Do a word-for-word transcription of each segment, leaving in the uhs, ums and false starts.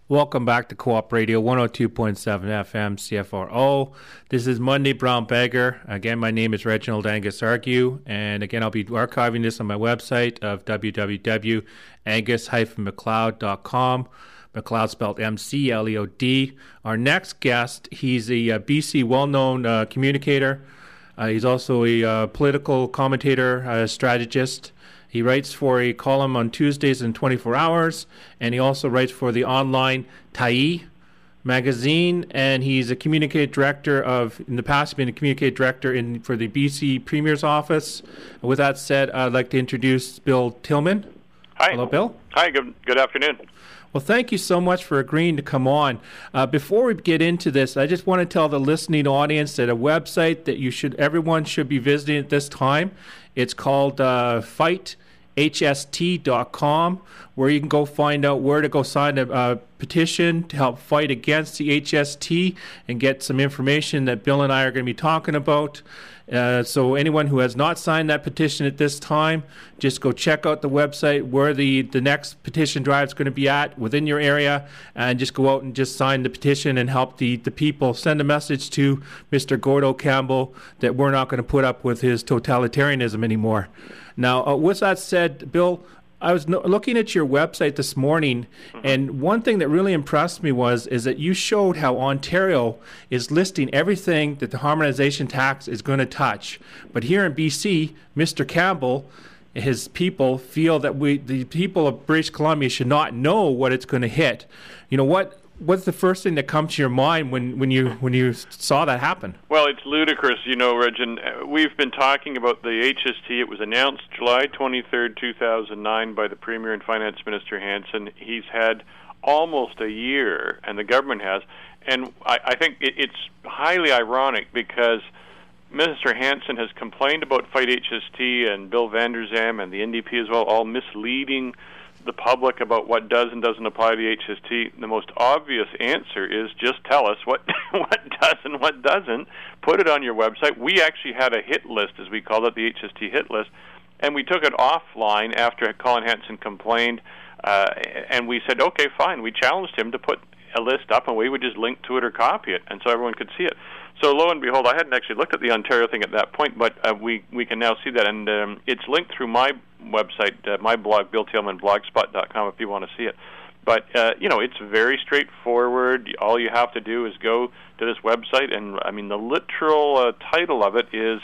Welcome back to Co-op Radio one oh two point seven F M C F R O. This is Monday Brown Bagger. Again, my name is Reginald Angus Argue, and again, I'll be archiving this on my website of w w w dot angus dash macleod dot com. McLeod spelled M C L E O D. Our next guest, he's a, uh B C well-known uh, communicator. Uh, he's also a uh, political commentator, uh, strategist. He writes for a column on Tuesdays in twenty-four hours, and he also writes for the online Ta'i magazine, and he's a communicative director of, in the past, been a communicative director in for the B C Premier's office. With that said, I'd like to introduce Bill Tillman. Hi. Hello, Bill. Hi, good, good afternoon. Well, thank you so much for agreeing to come on. Uh, before we get into this, I just want to tell the listening audience that a website that you should, everyone should be visiting at this time. It's called uh, fight H S T dot com, where you can go find out where to go sign a uh, petition to help fight against the H S T and get some information that Bill and I are going to be talking about. Uh, so anyone who has not signed that petition at this time, just go check out the website where the, the next petition drive is going to be at within your area, and just go out and just sign the petition and help the, the people. Send a message to Mister Gordo Campbell that we're not going to put up with his totalitarianism anymore. Now, uh, with that said, Bill, I was no- looking at your website this morning, mm-hmm. and one thing that really impressed me was is that you showed how Ontario is listing everything that the harmonization tax is going to touch. But here in B C, Mister Campbell, his people feel that we, the people of British Columbia, should not know what it's going to hit. You know, what what's the first thing that comes to your mind when, when you when you saw that happen? Well, it's ludicrous, you know, Regin. We've been talking about the H S T. It was announced July twenty-third, two thousand nine by the Premier and Finance Minister Hanson. He's had almost a year, and the government has. And I, I think it, it's highly ironic because Minister Hanson has complained about Fight H S T and Bill Vander Zalm and the N D P as well, all misleading the public about what does and doesn't apply to the H S T. The most obvious answer is just tell us what what does and what doesn't. Put it on your website. We actually had a hit list, as we called it, the H S T hit list, and we took it offline after Colin Hanson complained, uh, and we said, okay, fine. We challenged him to put a list up, and we would just link to it or copy it, and so everyone could see it. So lo and behold, I hadn't actually looked at the Ontario thing at that point, but uh, we, we can now see that, and um, it's linked through my website, uh, my blog, bill tillman blogspot dot com, if you want to see it. But, uh, you know, it's very straightforward. All you have to do is go to this website, and, I mean, the literal uh, title of it is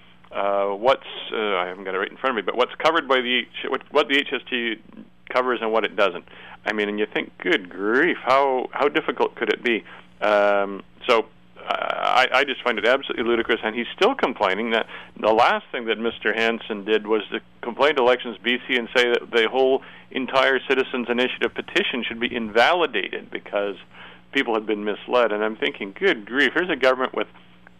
uh, what's, uh, I haven't got it right in front of me, but what's covered by the, what, what the H S T covers and what it doesn't. I mean, and you think, good grief, how, how difficult could it be? Um, so... I, I just find it absolutely ludicrous, and he's still complaining that the last thing that Mister Hanson did was to complain to Elections B C and say that the whole entire Citizens Initiative petition should be invalidated because people had been misled. And I'm thinking, good grief, here's a government with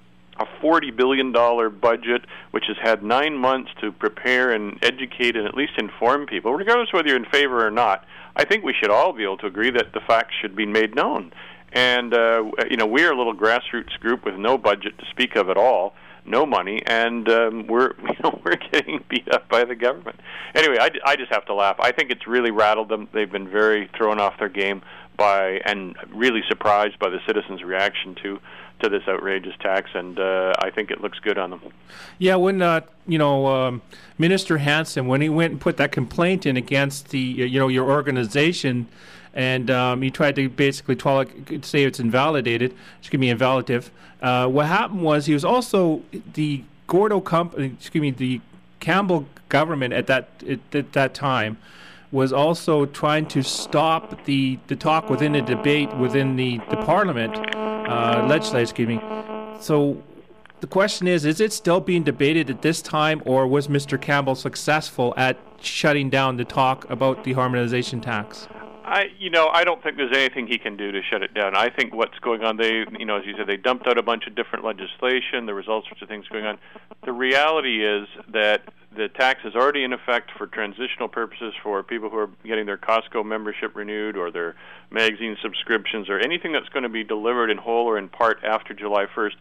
a forty billion dollars budget, which has had nine months to prepare and educate and at least inform people, regardless of whether you're in favor or not. I think we should all be able to agree that the facts should be made known. And, uh, you know, we're a little grassroots group with no budget to speak of at all, no money, and um, we're you know, we're getting beat up by the government. Anyway, I, I just have to laugh. I think it's really rattled them. They've been very thrown off their game by and really surprised by the citizens' reaction to, to this outrageous tax, and uh, I think it looks good on them. Yeah, when, uh, you know, um, Minister Hanson, when he went and put that complaint in against the, you know, your organization, and um, he tried to basically say it's invalidated, excuse me, invalidative. Uh, what happened was he was also the Gordo company, excuse me, the Campbell government at that at, at that time was also trying to stop the, the talk within the debate within the, the Parliament, uh, legislature, excuse me. So the question is, is it still being debated at this time, or was Mister Campbell successful at shutting down the talk about the harmonization tax? I, you know, I don't think there's anything he can do to shut it down. I think what's going on, they, you know, as you said, they dumped out a bunch of different legislation. There was all sorts of things going on. The reality is that the tax is already in effect for transitional purposes for people who are getting their Costco membership renewed or their magazine subscriptions or anything that's going to be delivered in whole or in part after July first.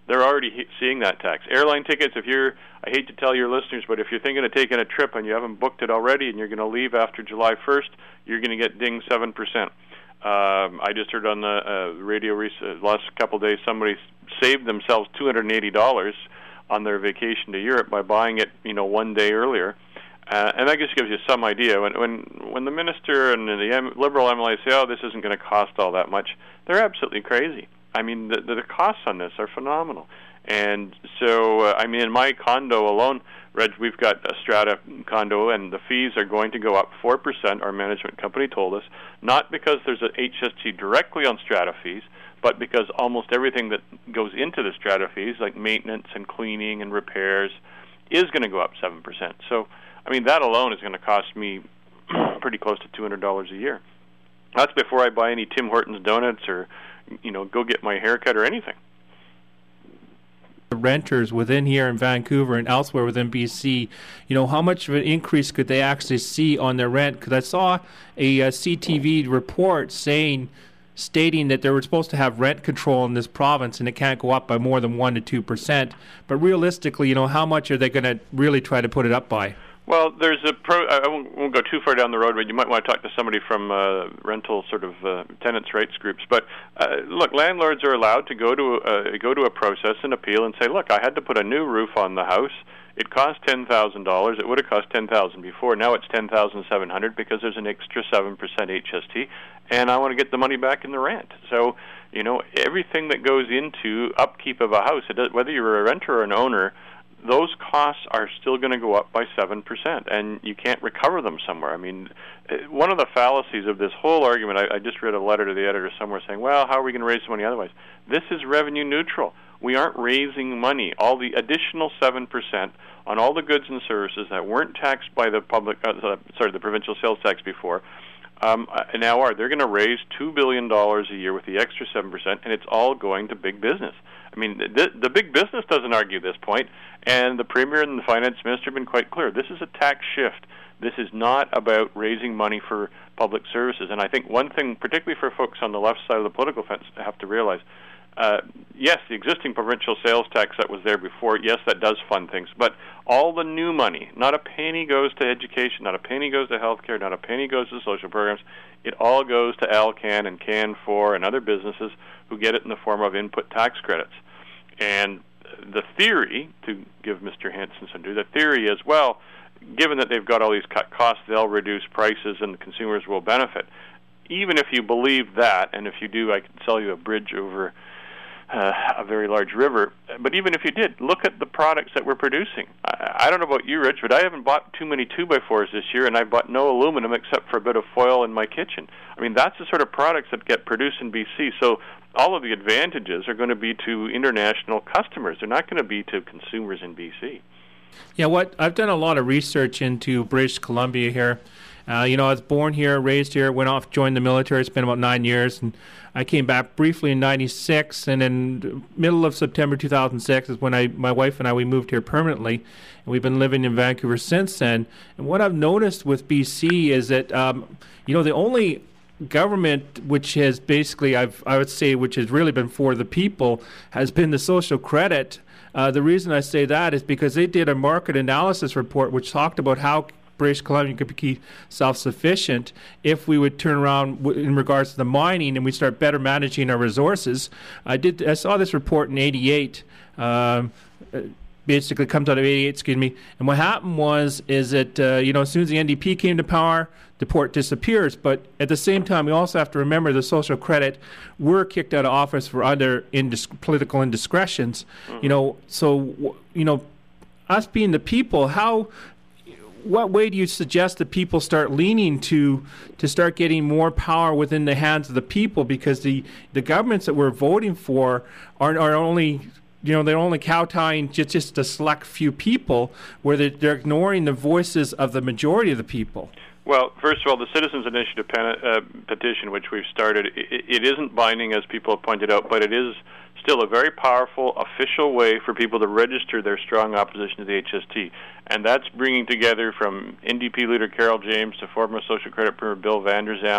they're already he- seeing that tax. Airline tickets, if you're, I hate to tell your listeners, but if you're thinking of taking a trip and you haven't booked it already and you're going to leave after July first, you're going to get dinged seven percent. Um, I just heard on the uh, radio recent, last couple of days somebody saved themselves two hundred eighty dollars on their vacation to Europe by buying it, you know, one day earlier. Uh, and that just gives you some idea. When when when the minister and the M- Liberal M L A say, oh, this isn't going to cost all that much, they're absolutely crazy. I mean, the, the costs on this are phenomenal. And so, uh, I mean, in my condo alone, Reg, we've got a strata condo, and the fees are going to go up four percent, our management company told us, not because there's an H S T directly on strata fees, but because almost everything that goes into the strata fees, like maintenance and cleaning and repairs, is going to go up seven percent. So, I mean, that alone is going to cost me pretty close to two hundred dollars a year. That's before I buy any Tim Hortons donuts or, you know, go get my haircut or anything. Renters within here in Vancouver and elsewhere within B C, you know, how much of an increase could they actually see on their rent? Because I saw a, a C T V report saying, stating that they were supposed to have rent control in this province and it can't go up by more than one to two percent. But realistically, you know, how much are they going to really try to put it up by? Well, there's a pro. I won't, won't go too far down the road, but you might want to talk to somebody from uh, rental sort of uh, tenants' rights groups. But uh, look, landlords are allowed to go to uh, go to a process and appeal and say, look, I had to put a new roof on the house. It cost ten thousand dollars. It would have cost ten thousand dollars before. Now it's ten thousand seven hundred dollars because there's an extra seven percent H S T, and I want to get the money back in the rent. So, you know, everything that goes into upkeep of a house, it does, whether you're a renter or an owner, those costs are still going to go up by seven percent, and you can't recover them somewhere. I mean, one of the fallacies of this whole argument, I, I just read a letter to the editor somewhere saying, well, how are we going to raise money otherwise? This is revenue neutral. We aren't raising money. All the additional seven percent on all the goods and services that weren't taxed by the public, uh, sorry, the provincial sales tax before, um, now are. They're going to raise two billion dollars a year with the extra seven percent, and it's all going to big business. I mean, the, the big business doesn't argue this point, and the Premier and the Finance Minister have been quite clear. This is a tax shift. This is not about raising money for public services. And I think one thing, particularly for folks on the left side of the political fence, have to realize, uh, yes, the existing provincial sales tax that was there before, yes, that does fund things. But all the new money, not a penny goes to education, not a penny goes to health care, not a penny goes to social programs. It all goes to Alcan and Can four and other businesses who get it in the form of input tax credits. And the theory, to give Mister Hanson some due, the theory is, well, given that they've got all these cut costs, they'll reduce prices and the consumers will benefit. Even if you believe that, and if you do, I can sell you a bridge over uh, a very large river, but even if you did, look at the products that we're producing. I, I don't know about you, Rich, but I haven't bought too many two by fours this year, and I bought no aluminum except for a bit of foil in my kitchen. I mean, that's the sort of products that get produced in B C, so all of the advantages are going to be to international customers. They're not going to be to consumers in B C. Yeah, what I've done a lot of research into British Columbia here. Uh, you know, I was born here, raised here, went off, joined the military, spent about nine years, and I came back briefly in ninety-six, and in middle of September two thousand six is when I, my wife and I, we moved here permanently, and we've been living in Vancouver since then. And what I've noticed with B C is that, um, you know, the only government which has basically, I've, I would say, which has really been for the people, has been the social credit. Uh, the reason I say that is because they did a market analysis report which talked about how British Columbia could be self-sufficient if we would turn around w- in regards to the mining and we start better managing our resources. I did. I saw this report in eighty-eight. Um, basically comes out of eighty-eight, excuse me. And what happened was is that, uh, you know, as soon as the N D P came to power, the port disappears. But at the same time, we also have to remember the social credit were kicked out of office for other indis- political indiscretions. Mm-hmm. You know, so, you know, us being the people, how... what way do you suggest that people start leaning to to start getting more power within the hands of the people? Because the, the governments that we're voting for are, are only, you know, they're only kowtowing just, just a select few people, where they're, they're ignoring the voices of the majority of the people. Well, first of all, the Citizens Initiative pen, uh, petition, which we've started, it, it isn't binding, as people have pointed out, but it is still a very powerful official way for people to register their strong opposition to the H S T. And that's bringing together from N D P leader Carol James to former Social Credit Premier Bill Vander Zalm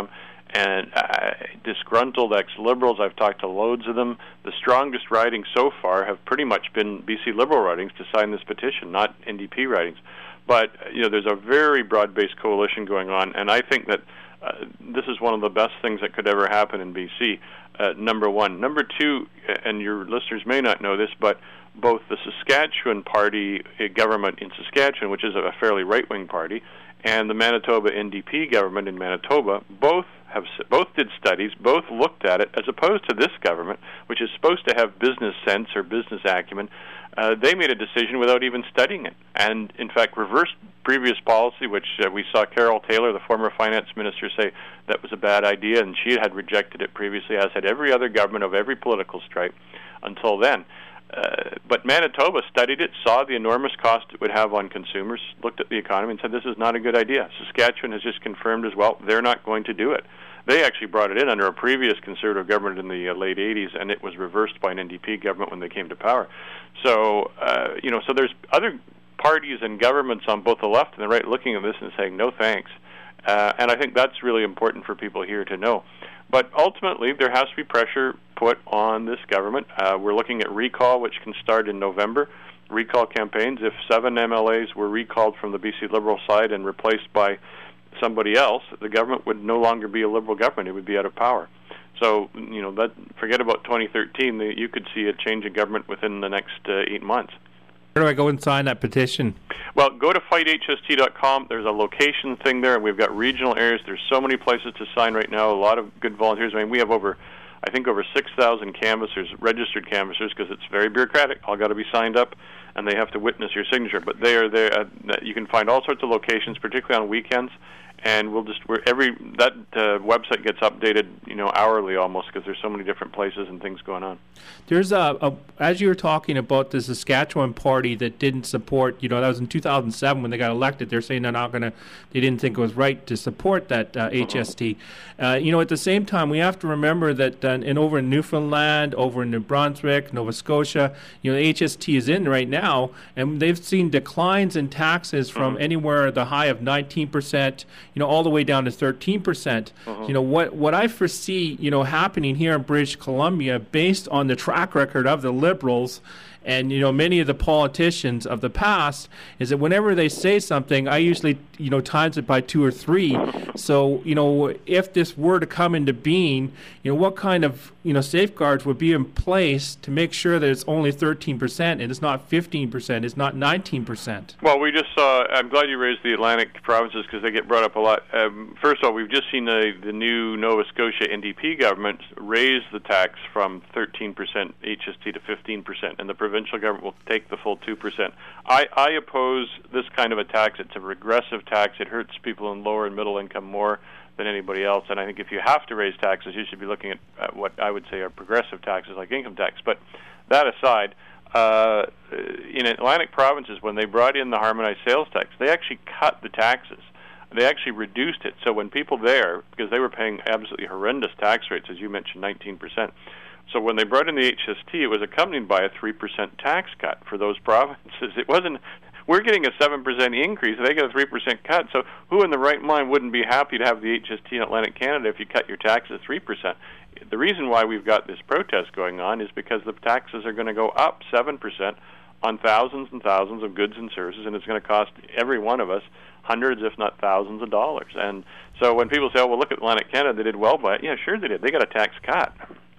and uh, disgruntled ex-Liberals. I've talked to loads of them. The strongest ridings so far have pretty much been B C Liberal ridings to sign this petition, not N D P ridings. But you know, there's a very broad-based coalition going on, and I think that uh, this is one of the best things that could ever happen in B C. Uh, number one. Number two, and your listeners may not know this, but both the Saskatchewan Party uh, government in Saskatchewan, which is a fairly right-wing party, and the Manitoba N D P government in Manitoba, both have both did studies, both looked at it, as opposed to this government, which is supposed to have business sense or business acumen. Uh, they made a decision without even studying it, and in fact reversed previous policy, which uh, we saw Carol Taylor, the former finance minister, say that was a bad idea, and she had rejected it previously, as had every other government of every political stripe until then. Uh, but Manitoba studied it, saw the enormous cost it would have on consumers, looked at the economy and said this is not a good idea. Saskatchewan has just confirmed as well they're not going to do it. They actually brought it in under a previous Conservative government in the uh, late eighties, and it was reversed by an N D P government when they came to power. So, uh, you know, so there's other parties and governments on both the left and the right looking at this and saying no thanks. Uh, and I think that's really important for people here to know. But ultimately, there has to be pressure put on this government. Uh, we're looking at recall, which can start in November. Recall campaigns. If seven M L As were recalled from the B C Liberal side and replaced by somebody else, the government would no longer be a Liberal government. It would be out of power. So, you know, that forget about twenty thirteen. You could see a change in government within the next uh, eight months. Where do I go and sign that petition? Well, go to fight H S T dot com. There's a location thing there, and we've got regional areas. There's so many places to sign right now. A lot of good volunteers. I mean, we have over, I think, over six thousand canvassers, registered canvassers, because it's very bureaucratic. All got to be signed up, and they have to witness your signature. But they are there. Uh, you can find all sorts of locations, particularly on weekends. And we'll just we're every that uh, website gets updated, you know, hourly almost, because there's so many different places and things going on. There's a, a as you were talking about the Saskatchewan party that didn't support, you know, that was in two thousand seven when they got elected. They're saying they're not going to, they didn't think it was right to support that uh, H S T. Uh, you know, at the same time, we have to remember that uh, in over in Newfoundland, over in New Brunswick, Nova Scotia, you know, the H S T is in right now, and they've seen declines in taxes from mm-hmm. anywhere the high of nineteen percent. You know, all the way down to thirteen percent. Uh-huh. You know, what, what I foresee, you know, happening here in British Columbia, based on the track record of the Liberals and, you know, many of the politicians of the past, is that whenever they say something, I usually, you know, times it by two or three. So, you know, if this were to come into being, you know, what kind of, you know, safeguards would be in place to make sure that it's only thirteen percent and it's not fifteen percent, it's not nineteen percent? Well, we just saw, I'm glad you raised the Atlantic provinces because they get brought up a lot. Um, first of all, we've just seen the, the new Nova Scotia N D P government raise the tax from thirteen percent H S T to fifteen percent, and the provincial government will take the full two percent. I, I oppose this kind of a tax. It's a regressive tax. It hurts people in lower and middle income more than anybody else, and I think if you have to raise taxes, you should be looking at uh, what I would say are progressive taxes like income tax. But that aside, uh, in Atlantic provinces, when they brought in the harmonized sales tax, they actually cut the taxes. They actually reduced it. So when people there, because they were paying absolutely horrendous tax rates, as you mentioned, nineteen percent, so when they brought in the H S T, it was accompanied by a three percent tax cut for those provinces. It wasn't, we're getting a seven percent increase, they get a three percent cut. So who in the right mind wouldn't be happy to have the H S T in Atlantic Canada if you cut your taxes three percent? The reason why we've got this protest going on is because the taxes are going to go up seven percent on thousands and thousands of goods and services, and it's going to cost every one of us hundreds, if not thousands of dollars. And so when people say, oh, well, look at Atlantic Canada, they did well by it. Yeah, sure they did. They got a tax cut.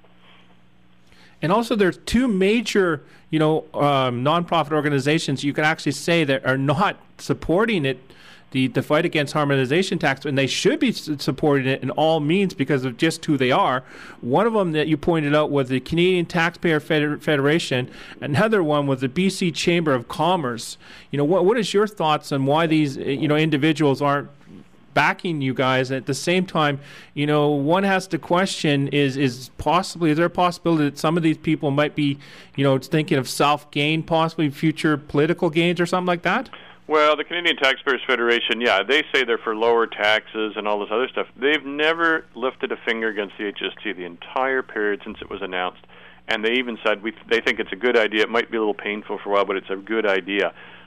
And also, there's two major, you know, um, nonprofit organizations you can actually say that are not supporting it, the, the fight against harmonization tax, and they should be supporting it in all means because of just who they are. One of them that you pointed out was the Canadian Taxpayer Feder- Federation. Another one was the B C Chamber of Commerce. You know, what what is your thoughts on why these, you know, individuals aren't backing you guys? At the same time, you know, one has to question, is is possibly, is there a possibility that some of these people might be, you know, thinking of self-gain, possibly future political gains or something like that? Well, the Canadian Taxpayers Federation, yeah, they say they're for lower taxes and all this other stuff. They've never lifted a finger against the H S T the entire period since it was announced. And they even said we, they think it's a good idea. It might be a little painful for a while, but it's a good idea.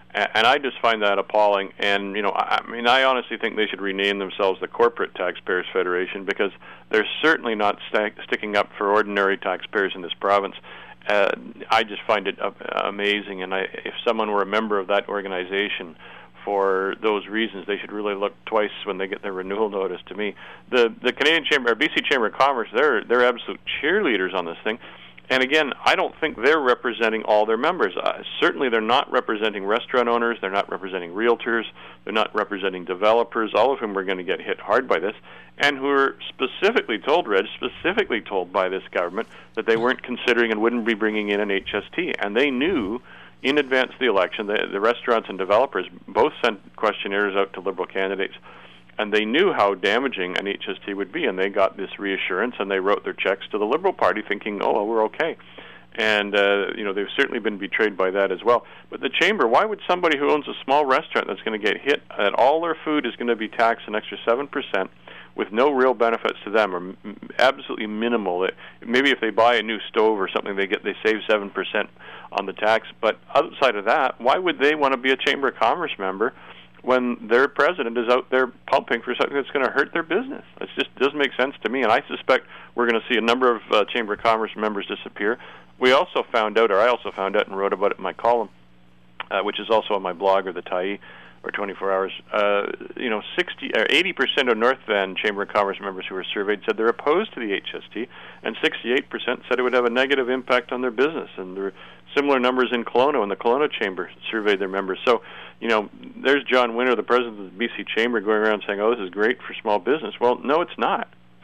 And I just find that appalling. And, you know, I mean, I honestly think they should rename themselves the Corporate Taxpayers Federation, because they're certainly not st- sticking up for ordinary taxpayers in this province. Uh, I just find it uh, amazing. And I, if someone were a member of that organization for those reasons, they should really look twice when they get their renewal notice. To me, the the Canadian Chamber, or B C Chamber of Commerce, they're they're absolute cheerleaders on this thing. And again, I don't think they're representing all their members. Uh, certainly they're not representing restaurant owners, they're not representing realtors, they're not representing developers, all of whom are going to get hit hard by this, and who are specifically told, Reg, specifically told by this government that they weren't considering and wouldn't be bringing in an H S T. And they knew in advance of the election, the, the restaurants and developers both sent questionnaires out to Liberal candidates, and they knew how damaging an H S T would be, and they got this reassurance, and they wrote their checks to the Liberal Party thinking, oh, well, we're okay. And, uh, you know, they've certainly been betrayed by that as well. But the Chamber, why would somebody who owns a small restaurant that's going to get hit, that all their food is going to be taxed an extra seven percent with no real benefits to them, or m- absolutely minimal? It, maybe if they buy a new stove or something, they get they save seven percent on the tax. But outside of that, why would they want to be a Chamber of Commerce member when their president is out there pumping for something that's going to hurt their business? It just doesn't make sense to me, and I suspect we're going to see a number of uh, Chamber of Commerce members disappear. We also found out, or I also found out and wrote about it in my column, uh, which is also on my blog, or the Tyee, or twenty-four hours, uh, you know, sixty or eighty percent of North Van Chamber of Commerce members who were surveyed said they're opposed to the H S T, and sixty-eight percent said it would have a negative impact on their business. And there were similar numbers in Kelowna, and the Kelowna Chamber surveyed their members. So, you know, there's John Winter, the president of the B C Chamber, going around saying, oh, this is great for small business. Well, no, it's not.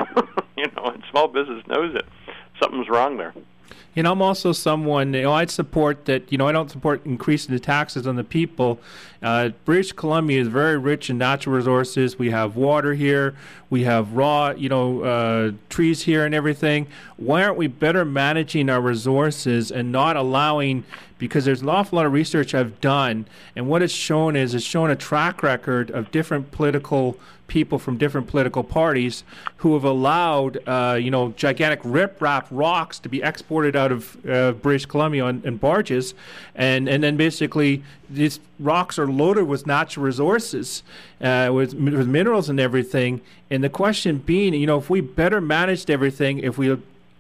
You know, and small business knows it. Something's wrong there. You know, I'm also someone, you know, I'd support that, you know, I don't support increasing the taxes on the people. Uh, British Columbia is very rich in natural resources. We have water here. We have raw, you know, uh, trees here and everything. Why aren't we better managing our resources and not allowing, because there's an awful lot of research I've done, and what it's shown is it's shown a track record of different political people from different political parties who have allowed, uh, you know, gigantic riprap rocks to be exported out of uh, British Columbia on, in barges, and, and then basically these rocks are loaded with natural resources, uh, with, with minerals and everything. And the question being, you know, if we better managed everything, if we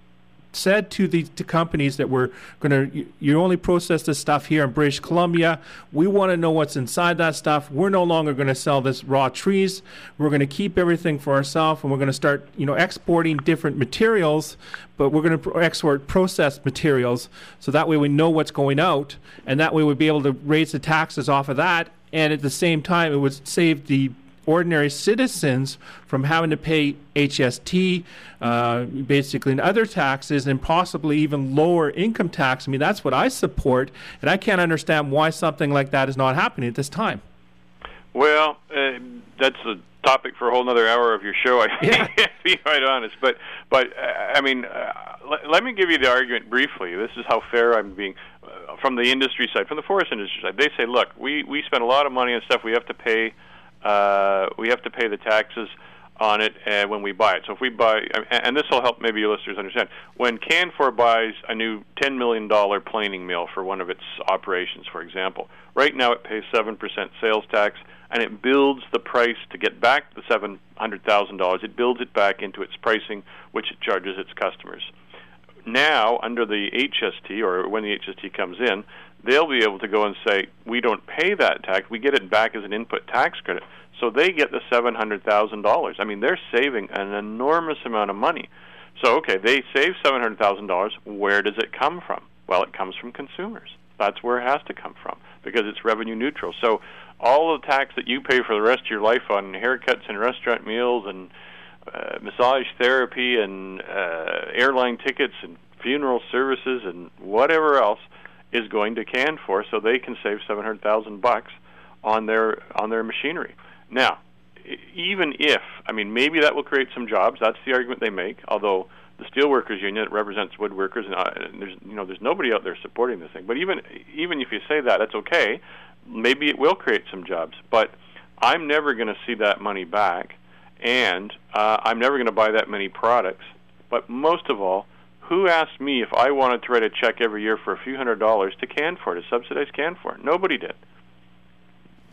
said to the to companies that we're going to, you, you only process this stuff here in British Columbia, we want to know what's inside that stuff. We're no longer going to sell this raw trees. We're going to keep everything for ourselves, and we're going to start, you know, exporting different materials, but we're going to export processed materials, so that way we know what's going out, and that way we'd be able to raise the taxes off of that, and at the same time it would save the ordinary citizens from having to pay H S T, uh, basically, and other taxes, and possibly even lower income tax. I mean, that's what I support, and I can't understand why something like that is not happening at this time. Well, uh, that's a topic for a whole other hour of your show, I think, yeah. To be quite honest. But, but uh, I mean, uh, let, let me give you the argument briefly. This is how fair I'm being. Uh, from the industry side, from the forest industry side, they say, look, we, we spend a lot of money on stuff we have to pay. Uh, we have to pay the taxes on it uh, when we buy it. So if we buy, and this will help maybe your listeners understand, when Canfor buys a new ten million dollars planing mill for one of its operations, for example, right now it pays seven percent sales tax, and it builds the price to get back the seven hundred thousand dollars. It builds it back into its pricing, which it charges its customers. Now, under the H S T, or when the H S T comes in, they'll be able to go and say, we don't pay that tax, we get it back as an input tax credit. So they get the seven hundred thousand dollars. I mean, they're saving an enormous amount of money. So, okay, they save seven hundred thousand dollars. Where does it come from? Well, it comes from consumers. That's where it has to come from, because it's revenue neutral. So all the tax that you pay for the rest of your life on haircuts and restaurant meals and uh, massage therapy and uh, airline tickets and funeral services and whatever else is going to Canfor, so they can save seven hundred thousand bucks on their on their machinery. Now, even if, I mean, maybe that will create some jobs. That's the argument they make. Although the Steelworkers Union, it represents woodworkers, and, uh, and there's you know there's nobody out there supporting this thing. But even even if you say that, that's okay. Maybe it will create some jobs. But I'm never going to see that money back, and uh, I'm never going to buy that many products. But most of all, who asked me if I wanted to write a check every year for a few hundred dollars to Canfor, to subsidize Canfor? Nobody did.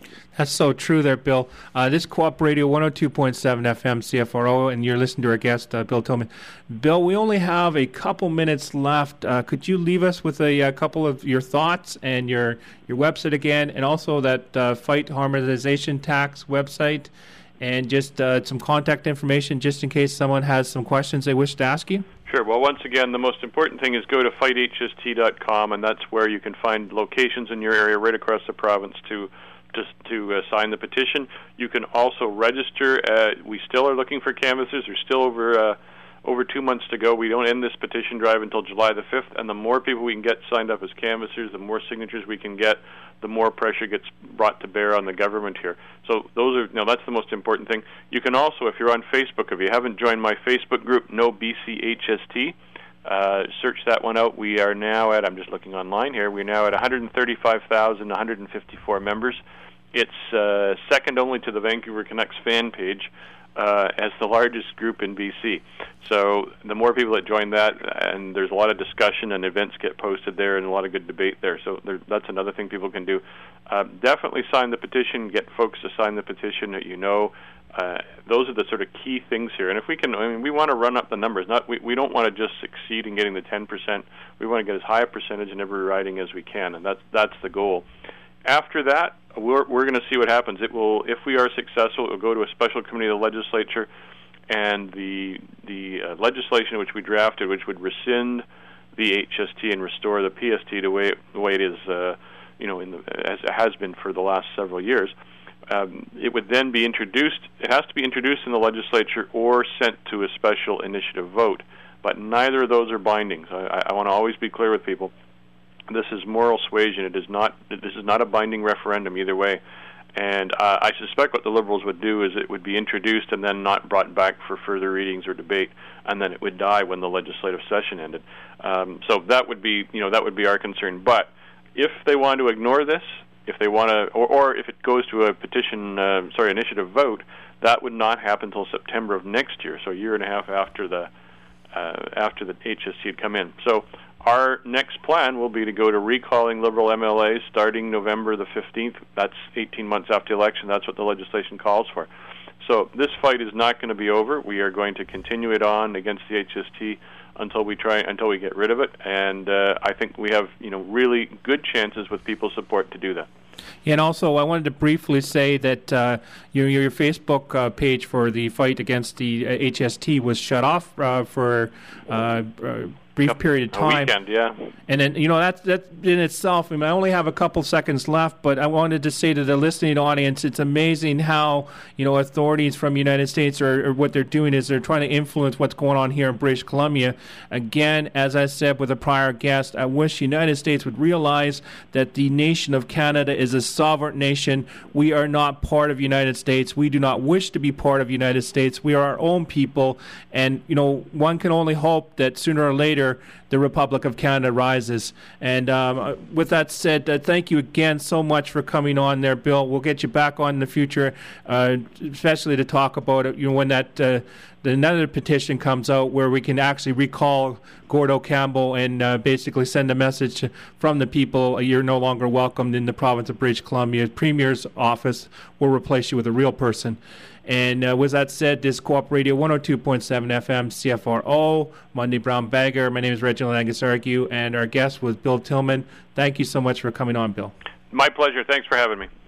That's so true there, Bill. Uh, this Co-op Radio one oh two point seven F M C F R O, and you're listening to our guest, uh, Bill Tillman. Bill, we only have a couple minutes left. Uh, could you leave us with a, a couple of your thoughts and your, your website again, and also that uh, Fight Harmonization Tax website, and just uh, some contact information just in case someone has some questions they wish to ask you? Sure. Well, once again, the most important thing is go to fight H S T dot com, and that's where you can find locations in your area right across the province to just to uh, sign the petition. You can also register. Uh, we still are looking for canvassers. There's still over uh, over two months to go. We don't end this petition drive until July the fifth, and the more people we can get signed up as canvassers, the more signatures we can get, the more pressure gets brought to bear on the government here. So those are, you know, that's the most important thing. You can also, if you're on Facebook, if you haven't joined my Facebook group, No B C H S T, Uh, search that one out. We are now at, I'm just looking online here, we're now at one hundred thirty-five thousand one hundred fifty-four members. It's uh, second only to the Vancouver Canucks fan page uh, as the largest group in B C. So the more people that join that, and there's a lot of discussion and events get posted there and a lot of good debate there. So there, that's another thing people can do. Uh, definitely sign the petition, get folks to sign the petition that you know. Uh, those are the sort of key things here. And if we can, I mean, we want to run up the numbers. Not we, we don't want to just succeed in getting the ten percent. We want to get as high a percentage in every riding as we can, and that's that's the goal. After that, we're we're going to see what happens. It will, if we are successful, it will go to a special committee of the legislature, and the the uh, legislation which we drafted, which would rescind the H S T and restore the P S T the way the way it is, uh, you know, in the, as it has been for the last several years. Um, it would then be introduced. It has to be introduced in the legislature or sent to a special initiative vote. But neither of those are binding. So I, I want to always be clear with people. This is moral suasion. It is not. This is not a binding referendum either way. And uh, I suspect what the Liberals would do is it would be introduced and then not brought back for further readings or debate, and then it would die when the legislative session ended. Um, so that would be, you know, that would be our concern. But if they want to ignore this, if they want to, or, or if it goes to a petition, uh, sorry, initiative vote, that would not happen until September of next year, so a year and a half after the uh, after the H S T had come in. So our next plan will be to go to recalling Liberal M L As starting November the fifteenth. That's eighteen months after the election. That's what the legislation calls for. So this fight is not going to be over. We are going to continue it on against the H S T until we try until we get rid of it, and uh, I think we have, you know, really good chances with people's support to do that. And also, I wanted to briefly say that uh, your your Facebook uh, page for the fight against the uh, H S T was shut off uh, for uh, a brief period of time. A weekend, yeah. And then, you know, that's that in itself. I mean, I only have a couple seconds left, but I wanted to say to the listening audience, it's amazing how, you know, authorities from the United States are, or what they're doing is they're trying to influence what's going on here in British Columbia. Again, as I said with a prior guest, I wish the United States would realize that the nation of Canada is a sovereign nation. We are not part of the United States. We do not wish to be part of the United States. We are our own people, and, you know, one can only hope that sooner or later the Republic of Canada rises. And um, with that said, uh, thank you again so much for coming on there, Bill. We'll get you back on in the future, uh, especially to talk about it, you know, when that uh, another petition comes out where we can actually recall Gordo Campbell and uh, basically send a message from the people: you're no longer welcomed in the province of British Columbia. Premier's office will replace you with a real person. And uh, with that said, this Co-op Radio one oh two point seven F M C F R O, Monday Brown Bagger. My name is Reginald Angus Argue, and our guest was Bill Tillman. Thank you so much for coming on, Bill. My pleasure. Thanks for having me.